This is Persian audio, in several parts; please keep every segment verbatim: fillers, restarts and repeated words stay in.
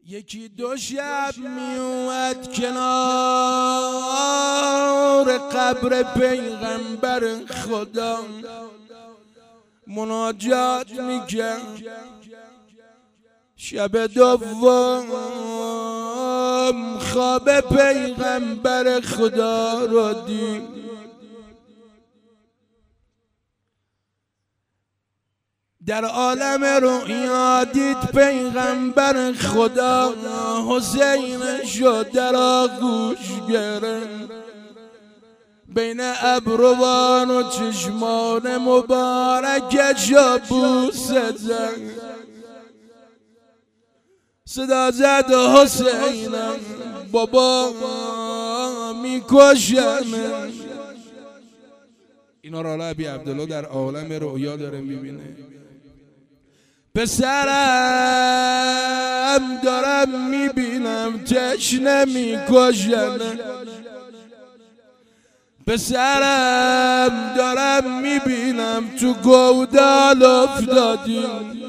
یکی دو شب می اومد کنار قبر پیغمبر خدا مناجات میکرد. شب دوم خواب پیغمبر خدا رو دید. در عالم رؤیا دید پیغمبر خدا حسین شد در آغوش گرفت، بین ابروان و چشمان مبارکش بوسه زد. صدا زد حسینم بابا میکشم. اینا را علی عبدالله در عالم رؤیا داره میبینه. پسرم دارم میبینم تشنه میکشن، پسرم دارم میبینم تو گودال افتادی.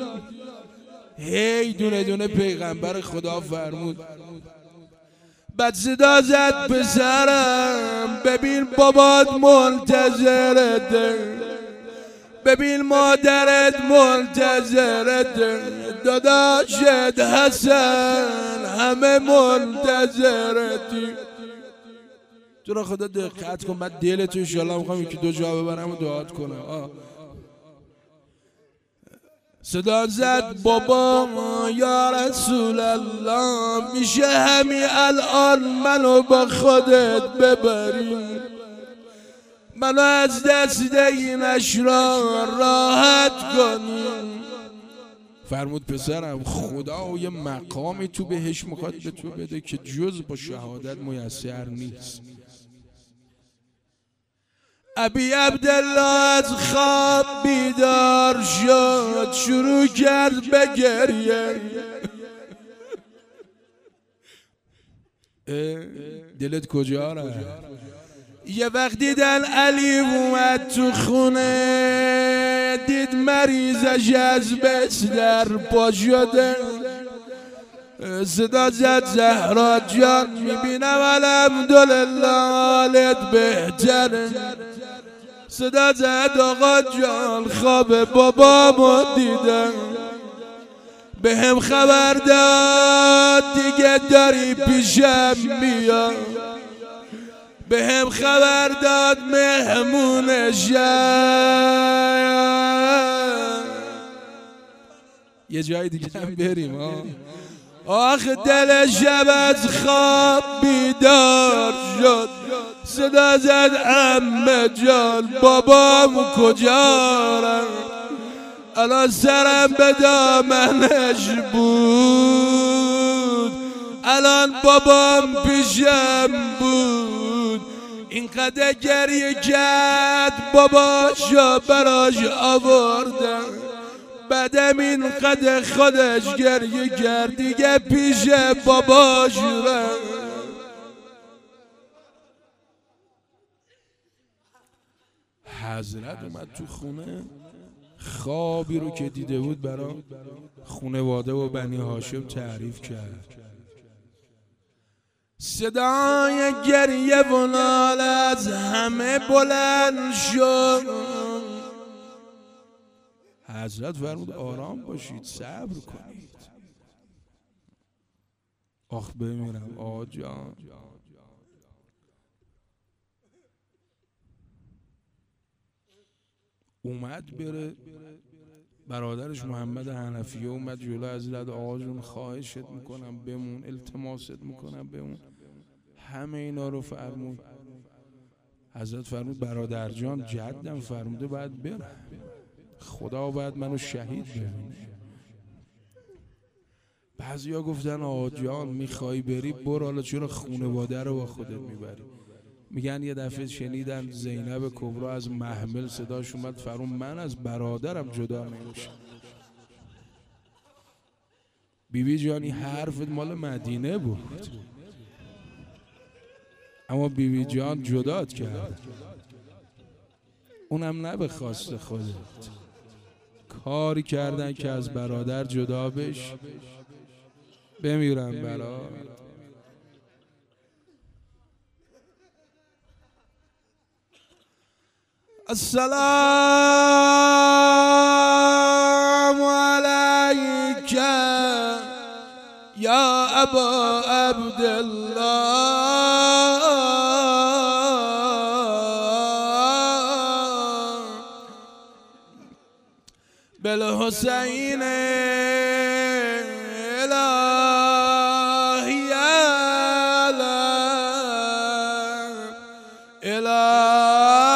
هی دونه دونه پیغمبر خدا فرمود. بعد صدا زد پسرم ببین بابات منتظرته، ببین مادرت منتظرته، داداشت حسن همه منتظرتی. تو را خدا دقت کن، بعد دلتو انشالله میخوام یکی دو جا ببرم و دعات کنم. آه. صدا زد بابا یا رسول الله میشه همین الان منو با خودت ببری، منو از دست این اشرار راحت کنی. فرمود پسرم خدا یه مقامی تو بهش میخواد به تو بده که جز با شهادت میسر نیست. ابی عبدالله از خواب بیدار شد، شروع کرد به گریه. دلت کجا رفت؟ یه وقت دیدن علی اومد تو خونه، دید مریضش از بستر پا شده. صدا زد زهرا جان میبینم الحمدلله حالت بهتره. صدا زد آقا جان خواب بابامو دیدم، به هم خبر داد دیگه داری پیشم بیا، به هم خبر داد مهمونشم. یه جای دیگه هم بریم. ها آخ دل شب از خواب بیدار شد. صدا زد عمه جان بابام کجا، الان سرم به دامنش بود، الان بابام پیشم بود. اینقدر گریه کرد باباشو براش آوردم، بعدم اینقدر خودش گریه کرد دیگه پیش باباش رفت. حضرت اومد تو خونه، خوابی رو که دیده بود برا خانواده و بنی هاشم تعریف کرد. صدای گریه و ناله از همه بلند شد. حضرت فرمود آرام باشید، صبر کنید. آخ بمیرم آقا جان. اومد بره، برادرش محمد حنفیه اومد جلو حضرت. آقا جون خواهشت میکنم بمون، التماست میکنم بمون. همه اینا رو فرمود. حضرت فرمود برادر جان جدم فرموده باید برم، خدا باید منو شهید ببینه. بعضیا گفتن آقا جان میخوای بری برو، حالا چرا خانواده رو با خودت میبری؟ میگن یه دفعه شنیدن زینب کبرا از محمل صداش اومد فرمود من از برادرم جدا نمیشم. بیبی جانی حرفت مال مدینه بود، اما بیبی جان جدات کرد، اونم نه به خواست خودت. کاری کردن که از برادر جدا بش، بمیرم برا السلام عليك يا أبا عبد الله بالحسين إلهي إله